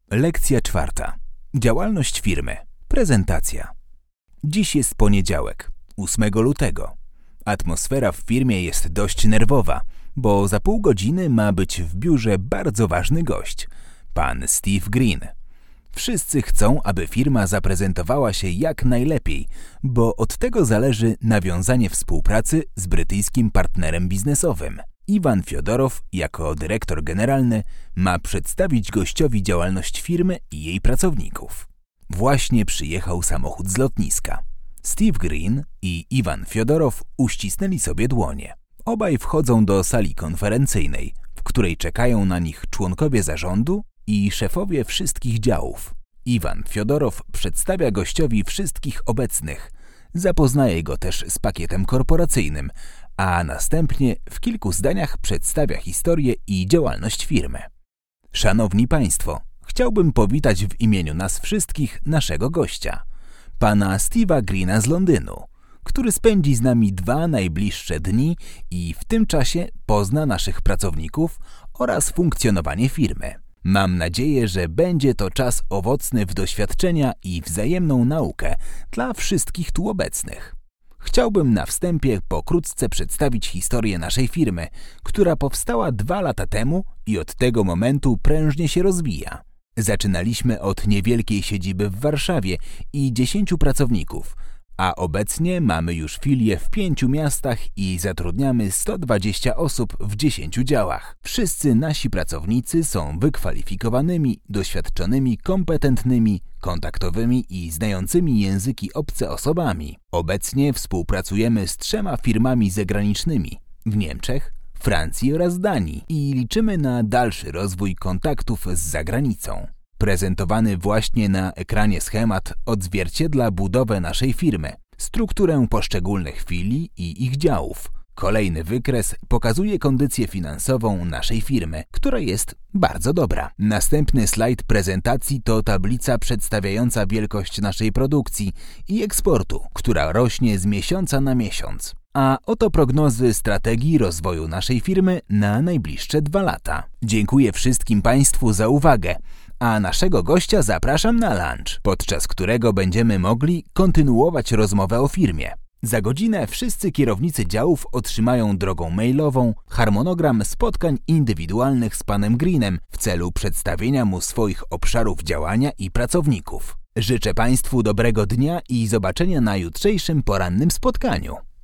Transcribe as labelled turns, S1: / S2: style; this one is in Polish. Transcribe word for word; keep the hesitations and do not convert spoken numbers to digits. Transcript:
S1: Lekcja czwarta. Działalność firmy. Prezentacja. Dziś jest poniedziałek, ósmego lutego. Atmosfera w firmie jest dość nerwowa, bo za pół godziny ma być w biurze bardzo ważny gość, pan Steve Green. Wszyscy chcą, aby firma zaprezentowała się jak najlepiej, bo od tego zależy nawiązanie współpracy z brytyjskim partnerem biznesowym. Iwan Fiodorow, jako dyrektor generalny, ma przedstawić gościowi działalność firmy i jej pracowników. Właśnie przyjechał samochód z lotniska. Steve Green i Iwan Fiodorow uścisnęli sobie dłonie. Obaj wchodzą do sali konferencyjnej, w której czekają na nich członkowie zarządu i szefowie wszystkich działów. Iwan Fiodorow przedstawia gościowi wszystkich obecnych, zapoznaje go też z pakietem korporacyjnym, a następnie w kilku zdaniach przedstawia historię i działalność firmy. Szanowni Państwo, chciałbym powitać w imieniu nas wszystkich naszego gościa, pana Steve'a Greena z Londynu, który spędzi z nami dwa najbliższe dni i w tym czasie pozna naszych pracowników oraz funkcjonowanie firmy. Mam nadzieję, że będzie to czas owocny w doświadczenia i wzajemną naukę dla wszystkich tu obecnych. Chciałbym na wstępie pokrótce przedstawić historię naszej firmy, która powstała dwa lata temu i od tego momentu prężnie się rozwija. Zaczynaliśmy od niewielkiej siedziby w Warszawie i dziesięciu pracowników, a obecnie mamy już filię w pięciu miastach i zatrudniamy sto dwadzieścia osób w dziesięciu działach. Wszyscy nasi pracownicy są wykwalifikowanymi, doświadczonymi, kompetentnymi, kontaktowymi i znającymi języki obce osobami. Obecnie współpracujemy z trzema firmami zagranicznymi w Niemczech, Francji oraz Danii i liczymy na dalszy rozwój kontaktów z zagranicą. Prezentowany właśnie na ekranie schemat odzwierciedla budowę naszej firmy, strukturę poszczególnych filii i ich działów. Kolejny wykres pokazuje kondycję finansową naszej firmy, która jest bardzo dobra. Następny slajd prezentacji to tablica przedstawiająca wielkość naszej produkcji i eksportu, która rośnie z miesiąca na miesiąc. A oto prognozy strategii rozwoju naszej firmy na najbliższe dwa lata. Dziękuję wszystkim Państwu za uwagę, a naszego gościa zapraszam na lunch, podczas którego będziemy mogli kontynuować rozmowę o firmie. Za godzinę wszyscy kierownicy działów otrzymają drogą mailową harmonogram spotkań indywidualnych z panem Greenem w celu przedstawienia mu swoich obszarów działania i pracowników. Życzę Państwu dobrego dnia i zobaczenia na jutrzejszym porannym spotkaniu.